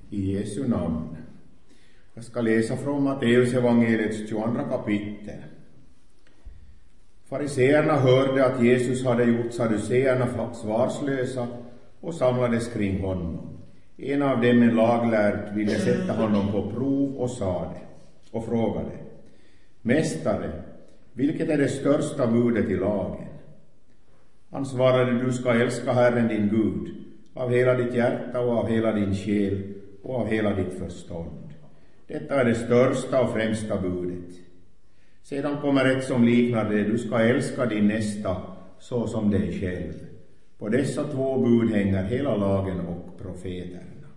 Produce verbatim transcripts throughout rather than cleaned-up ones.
I Jesu namn. Jag ska läsa från Matteus evangeliets tjugoandra kapitel. Fariseerna hörde att Jesus hade gjort saduceerna svarslösa och samlades kring honom. En av dem, en laglärd, ville sätta honom på prov och sa det och frågade: Mästare, vilket är det största budet i lagen? Han svarade: Du ska älska Herren din Gud av hela ditt hjärta och av hela din själ och av hela ditt förstånd. Detta är det största och främsta budet. Sedan kommer ett som liknar det: du ska älska din nästa så som dig själv. På dessa två bud hänger hela lagen och profeterna.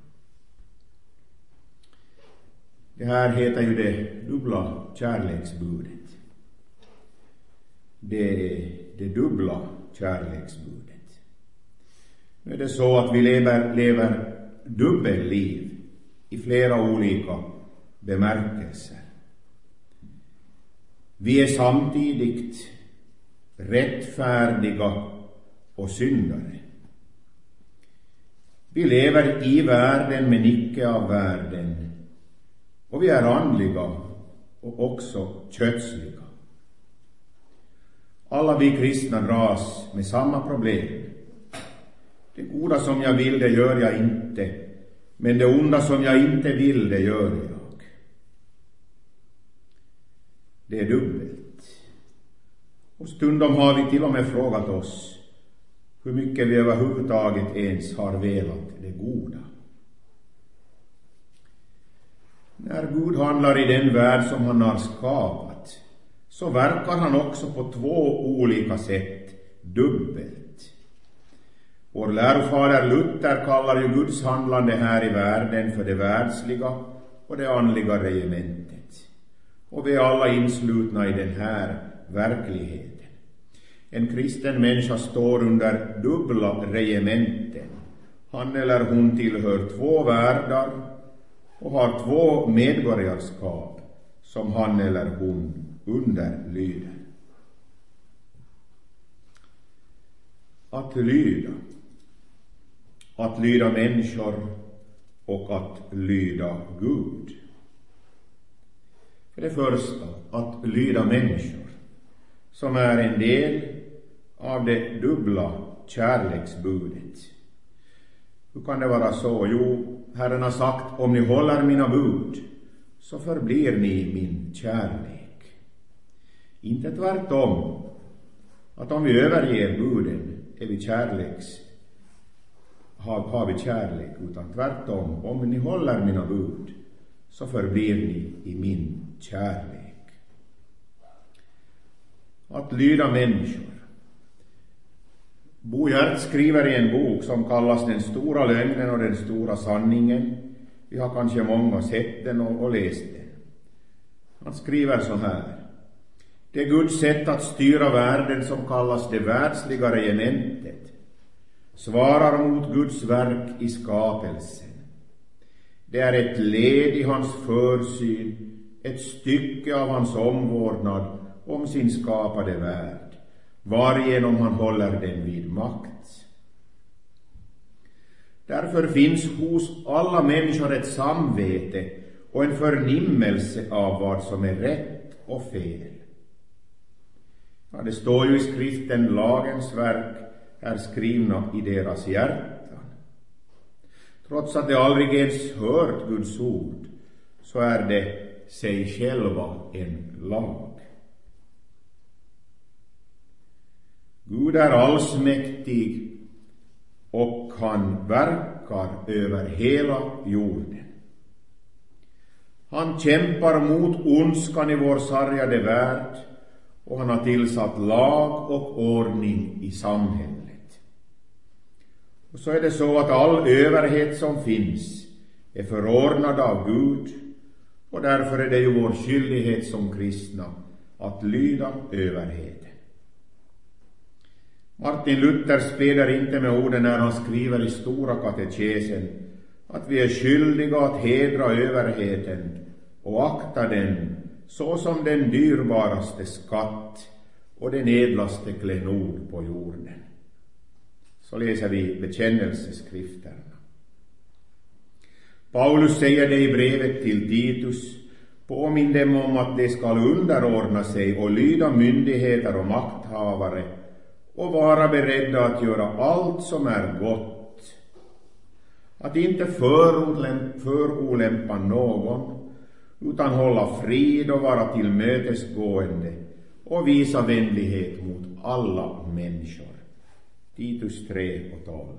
Det här heter ju det dubbla kärleksbudet. Det är det dubbla kärleksbudet. Nu är det så att vi lever, lever dubbelliv i flera olika bemärkelser. Vi är samtidigt rättfärdiga och syndare. Vi lever i världen men icke av världen. Och vi är andliga och också kötsliga. Alla vi kristna dras med samma problem. Det goda som jag vill, det gör jag inte. Men det onda som jag inte vill, det gör jag. Det är dubbelt. Och stundom har vi till och med frågat oss hur mycket vi överhuvudtaget ens har velat det goda. När Gud handlar i den värld som han har skapat, så verkar han också på två olika sätt dubbelt. Vår lärofader Luther kallar ju Guds handlande här i världen för det världsliga och det andliga regementet. Och vi är alla inslutna i den här verkligheten. En kristen människa står under dubbla regementen. Han eller hon tillhör två världar och har två medborgarskap som han eller hon underlyder. Att lyda. Att lyda människor och att lyda Gud. För det första, att lyda människor, som är en del av det dubbla kärleksbudet. Hur kan det vara så? Jo, Herren har sagt: om ni håller mina bud, så förblir ni min kärlek. Inte tvärtom, att om vi överger buden är vi kärleks, har, har vi kärlek, utan tvärtom, om ni håller mina bud, så förblir ni i min kärlek. Att lyda människor. Bo Hjert skriver i en bok som kallas Den stora lögnen och den stora sanningen. Vi har kanske många sett den och, och läst den. Han skriver så här: det är Guds sätt att styra världen som kallas det världsliga regementet svarar mot Guds verk i skapelsen. Det är ett led i hans försyn, ett stycke av hans omvårdnad om sin skapade värld, varigenom han håller den vid makt. Därför finns hos alla människor ett samvete och en förnimmelse av vad som är rätt och fel. Ja, det står ju i skriften: lagens verk är skrivna i deras hjärtan. Trots att de aldrig ens hört Guds ord, så är det sig själva en lag. Gud är allsmäktig och han verkar över hela jorden. Han kämpar mot ondskan i vår sargade värld och han har tillsatt lag och ordning i samhället. Och så är det så att all överhet som finns är förordnad av Gud, och därför är det ju vår skyldighet som kristna att lyda överheten. Martin Luther späder inte med orden när han skriver i Stora katekesen att vi är skyldiga att hedra överheten och akta den så som den dyrbaraste skatt och den edlaste klenod på jorden. Så läser vi bekännelseskrifterna. Paulus säger det i brevet till Titus: påminn dem om att de skall underordna sig och lyda myndigheter och makthavare och vara beredda att göra allt som är gott. Att inte förolämpa någon, utan hålla frid och vara tillmötesgående och visa vänlighet mot alla människor. Titus tre och tolv.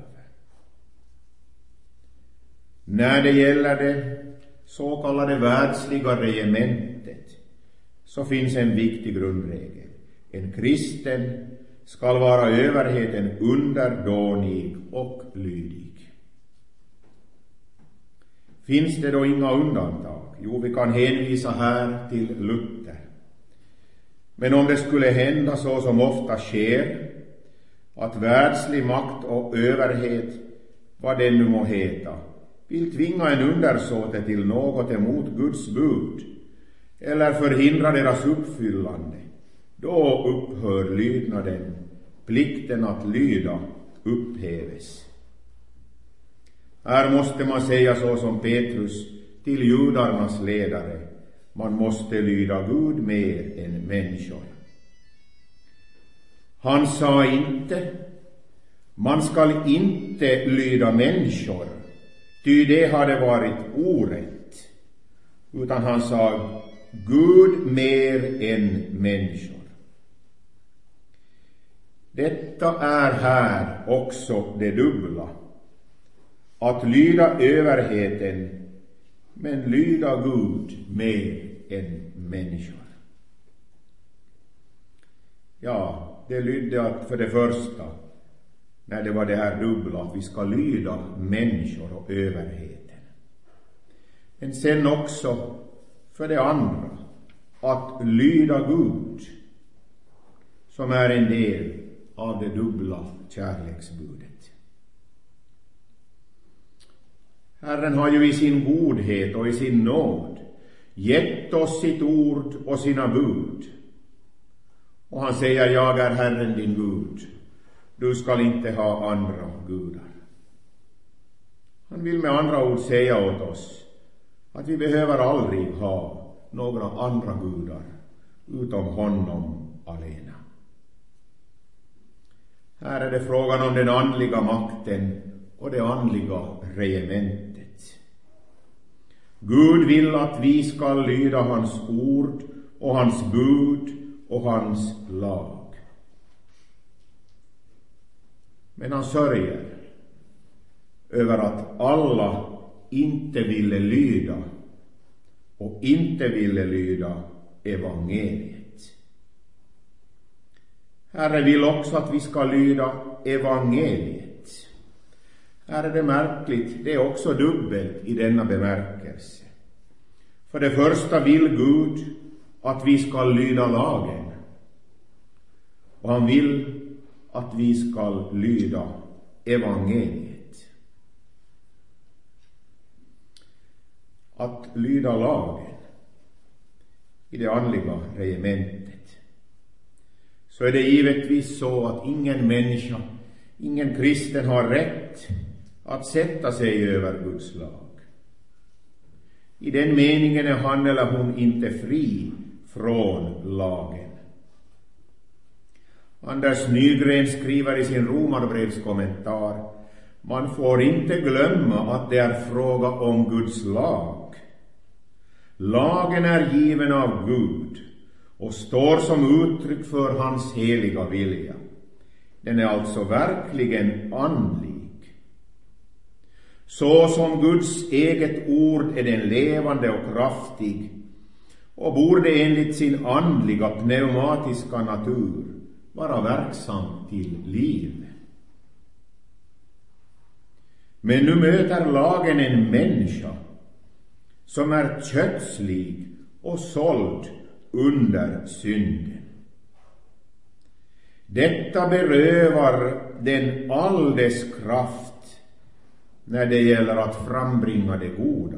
När det gäller det så kallade världsliga regementet så finns en viktig grundregel. En kristen skall vara överheten underdånig och lydig. Finns det då inga undantag? Jo, vi kan hänvisa här till Luther. Men om det skulle hända så som ofta sker, att världslig makt och överhet, vad det nu må heta, vill tvinga en undersåte till något emot Guds bud eller förhindra deras uppfyllande, då upphör lydnaden, plikten att lyda upphäves. Här måste man säga så som Petrus till judarnas ledare: man måste lyda Gud mer än människor. Han sa inte: man skall inte lyda människor, ty det hade varit orätt. Utan han sa: Gud mer än människor. Detta är här också det dubbla. Att lyda överheten, men lyda Gud mer än människor. Ja, det lydde att för det första, när det var det här dubbla, att vi ska lyda människor och överheten. Men sen också för det andra, att lyda Gud, som är en del av det dubbla kärleksbudet. Herren har ju i sin godhet och i sin nåd gett oss sitt ord och sina bud. Och han säger: jag är Herren din Gud. Du skall inte ha andra gudar. Han vill med andra ord säga åt oss att vi behöver aldrig ha några andra gudar utom honom alena. Här är det frågan om den andliga makten och det andliga regementet. Gud vill att vi ska lyda hans ord och hans bud och hans lag. Men han sörjer över att alla inte ville lyda och inte ville lyda evangeliet. Herre vill också att vi ska lyda evangeliet. Här är det märkligt, det är också dubbelt i denna bemärkelse. För det första vill Gud att vi ska lyda lagen. Och han vill att vi ska lyda evangeliet. Att lyda lagen i det andliga regementet, så är det givetvis så att ingen människa, ingen kristen har rätt att sätta sig över Guds lag. I den meningen är han eller hon inte fri från lagen. Anders Nygren skriver i sin Romarbrevskommentar: man får inte glömma att det är fråga om Guds lag. Lagen är given av Gud och står som uttryck för hans heliga vilja. Den är alltså verkligen andlig. Så som Guds eget ord är den levande och kraftig och borde enligt sin andliga pneumatiska natur vara verksam till liv. Men nu möter lagen en människa som är kötslig och såld under synden. Detta berövar den all dess kraft när det gäller att frambringa det goda.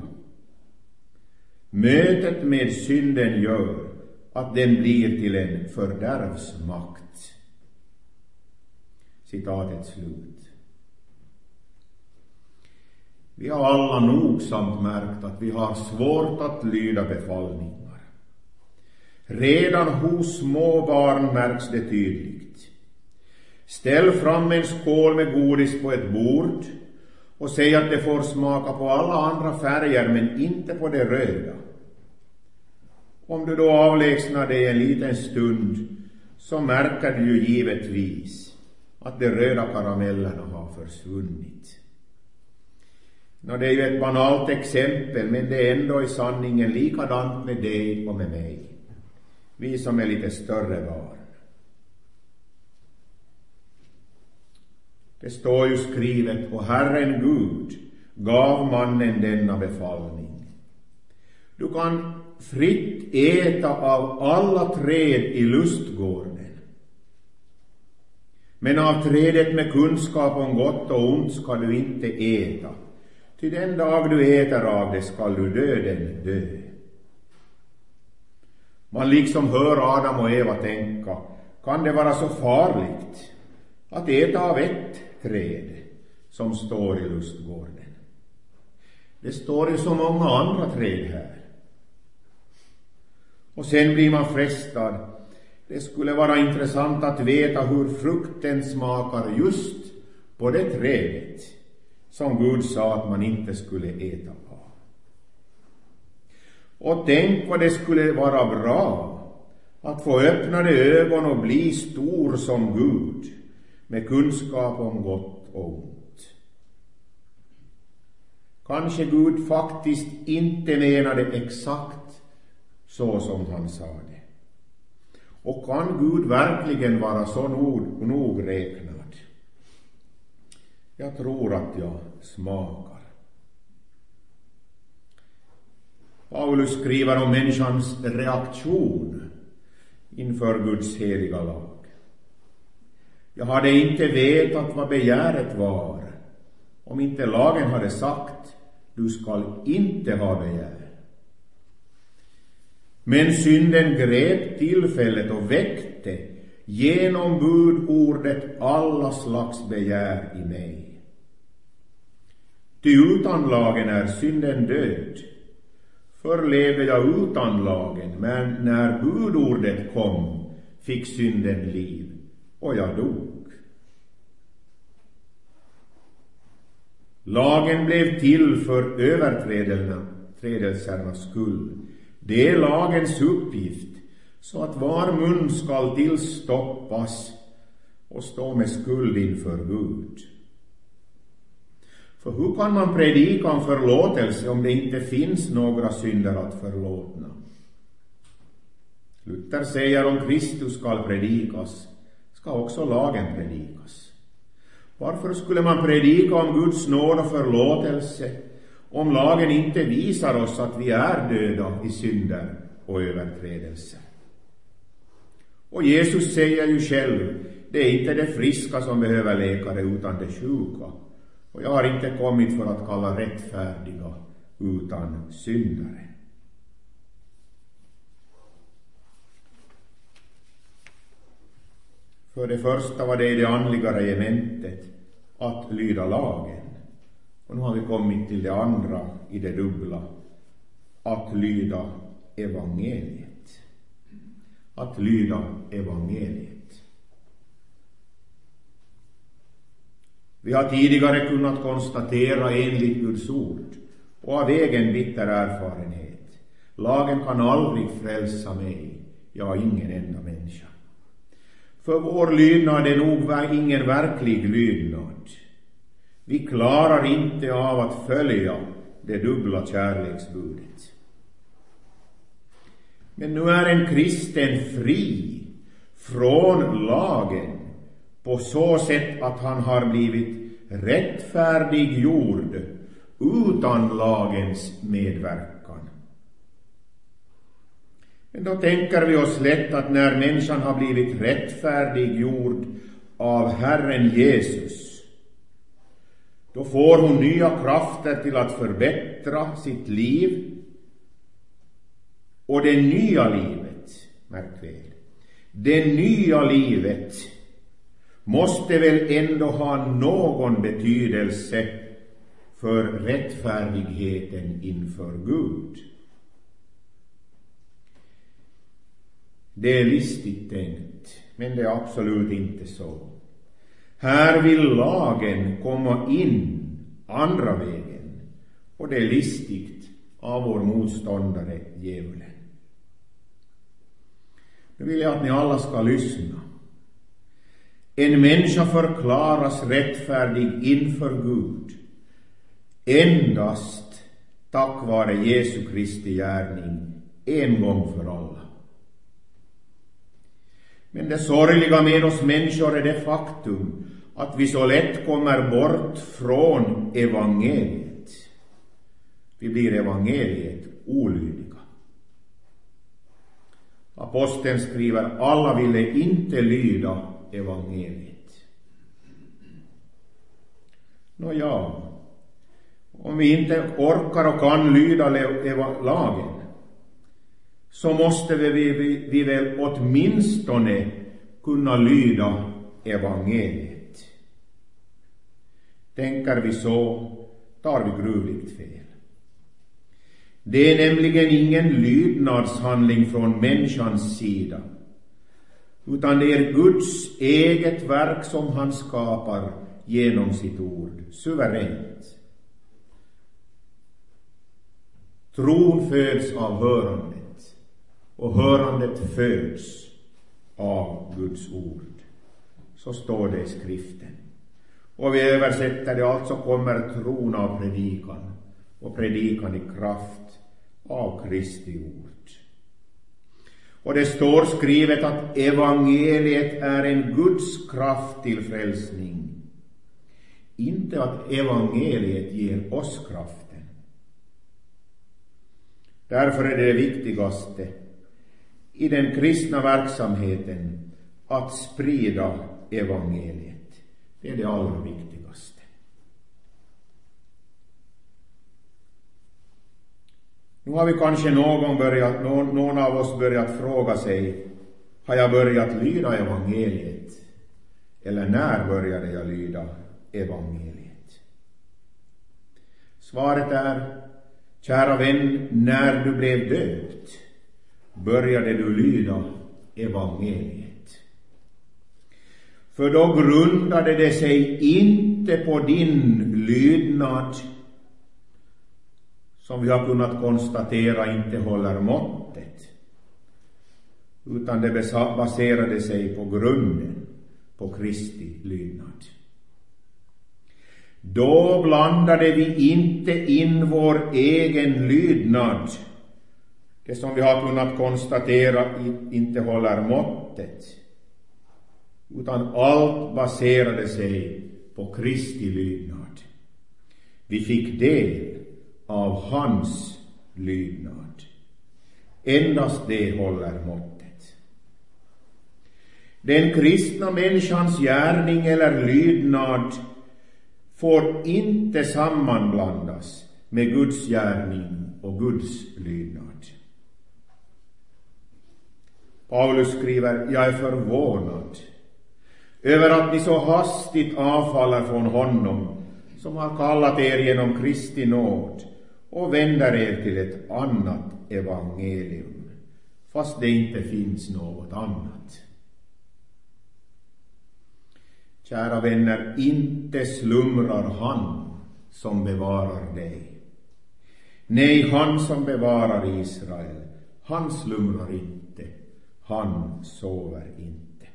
Mötet med synden gör att den blir till en fördärvsmakt. Citatet slut. Vi har alla nogsamt märkt att vi har svårt att lyda befallningar. Redan hos små barn märks det tydligt. Ställ fram en skål med godis på ett bord och säg att det får smaka på alla andra färger men inte på det röda. Om du då avlägsnar dig en liten stund så märker du ju givetvis att de röda karamellerna har försvunnit. Nå, det är ju ett banalt exempel, men det är ändå i sanningen likadant med dig och med mig. Vi som är lite större barn. Det står ju skrivet, och Herren Gud gav mannen denna befallning. Du kan fritt äta av alla träd i lustgården. Men av trädet med kunskap om gott och ont ska du inte äta. Till den dag du äter av det skall du döden dö. Man liksom hör Adam och Eva tänka, kan det vara så farligt att äta av ett träd som står i lustgården? Det står ju så många andra träd här. Och sen blir man frestad. Det skulle vara intressant att veta hur frukten smakar just på det trädet som Gud sa att man inte skulle äta av. Och tänk vad det skulle vara bra att få öppnade ögon och bli stor som Gud med kunskap om gott och ont. Kanske Gud faktiskt inte menade exakt så som han sa det. Och kan Gud verkligen vara så nog, nogräknad? Jag tror att jag smakar. Paulus skriver om människans reaktion inför Guds heliga lag. Jag hade inte vetat vad begäret var om inte lagen hade sagt, du skall inte ha begär. Men synden grep tillfället och väckte genom budordet alla slags begär i mig. Ty utan lagen är synden död. Förr levde jag utan lagen, men när budordet kom fick synden liv och jag dog. Lagen blev till för överträdelsernas skull. Det är lagens uppgift, så att var mun skall tillstoppas och stå med skuld inför Gud. För hur kan man predika om förlåtelse om det inte finns några synder att förlåtna? Luther säger, om Kristus skall predikas, ska också lagen predikas. Varför skulle man predika om Guds nåd och förlåtelse om lagen inte visar oss att vi är döda i synder och överträdelser? Och Jesus säger ju själv, det är inte det friska som behöver läkare utan det sjuka. Och jag har inte kommit för att kalla rättfärdiga utan syndare. För det första var det i det andliga regementet att lyda lagen. Och nu har vi kommit till det andra i det dubbla, att lyda evangeliet. Att lyda evangeliet. Vi har tidigare kunnat konstatera enligt Guds ord och av egen bitter erfarenhet, lagen kan aldrig frälsa mig, jag ingen enda människa. För vår lydnad är nog ingen verklig lydnad. Vi klarar inte av att följa det dubbla kärleksbudet. Men nu är en kristen fri från lagen på så sätt att han har blivit rättfärdiggjord utan lagens medverkan. Men då tänker vi oss lätt att när människan har blivit rättfärdiggjord av Herren Jesus, då får hon nya krafter till att förbättra sitt liv. Och det nya livet, märk väl, det nya livet måste väl ändå ha någon betydelse för rättfärdigheten inför Gud. Det är listigt tänkt, men det är absolut inte så. Här vill lagen komma in andra vägen, och det är listigt av vår motståndare djävulen. Nu vill jag att ni alla ska lyssna. En människa förklaras rättfärdig inför Gud endast tack vare Jesu Kristi gärning en gång för alla. Men det sorgliga med oss människor är det faktum att vi så lätt kommer bort från evangeliet. Vi blir evangeliet olydiga. Aposteln skriver: alla ville inte lyda evangeliet. Nå ja, om vi inte orkar och kan lyda lagen, så måste vi, vi, vi väl åtminstone kunna lyda evangeliet. Tänker vi så, tar vi gruvligt fel. Det är nämligen ingen lydnadshandling från människans sida, utan det är Guds eget verk som han skapar genom sitt ord, suveränt. Tron föds av hörandet, och hörandet föds av Guds ord. Så står det i skriften. Och vi översätter det alltså: kommer tron av predikan, och predikan i kraft av Kristi ord. Och det står skrivet att evangeliet är en Guds kraft till frälsning. Inte att evangeliet ger oss kraften. Därför är det det viktigaste i den kristna verksamheten att sprida evangeliet. Det är det allra viktigaste. Nu har vi kanske någon, börjat, någon, någon av oss börjat fråga sig: har jag börjat lyda evangeliet? Eller när började jag lyda evangeliet? Svaret är: kära vän, när du blev döpt började du lyda evangeliet. För då grundade det sig inte på din lydnad, som vi har kunnat konstatera inte håller måttet, utan det baserade sig på grunden, på Kristi lydnad. Då blandade vi inte in vår egen lydnad, det som vi har kunnat konstatera inte håller måttet, utan allt baserade sig på Kristi lydnad. Vi fick del av hans lydnad. Endast det håller måttet. Den kristna människans gärning eller lydnad får inte sammanblandas med Guds gärning och Guds lydnad. Paulus skriver: jag är förvånad över att ni så hastigt avfaller från honom som har kallat er genom Kristi nåd och vänder er till ett annat evangelium, fast det inte finns något annat. Kära vänner, inte slumrar han som bevarar dig. Nej, han som bevarar Israel, han slumrar inte, han sover inte.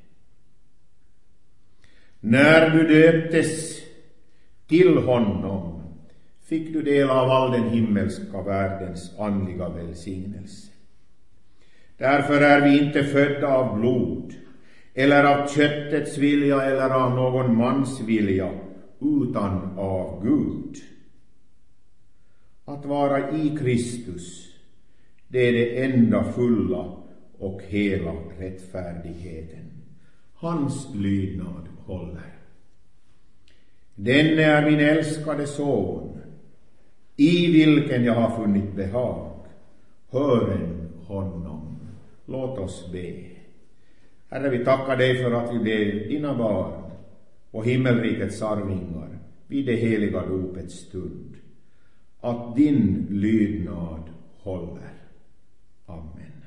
När du döptes till honom fick du del av all den himmelska världens andliga välsignelse. Därför är vi inte födda av blod, eller av köttets vilja eller av någon mans vilja, utan av Gud. Att vara i Kristus, det är det enda fulla och hela rättfärdigheten. Hans lydnad håller. Den är min älskade son, i vilken jag har funnit behag. Hören honom. Låt oss be. Herre, vi tackar dig för att vi blev dina barn och himmelrikets arvingar vid det heliga dopets stund, att din lydnad håller. Amen.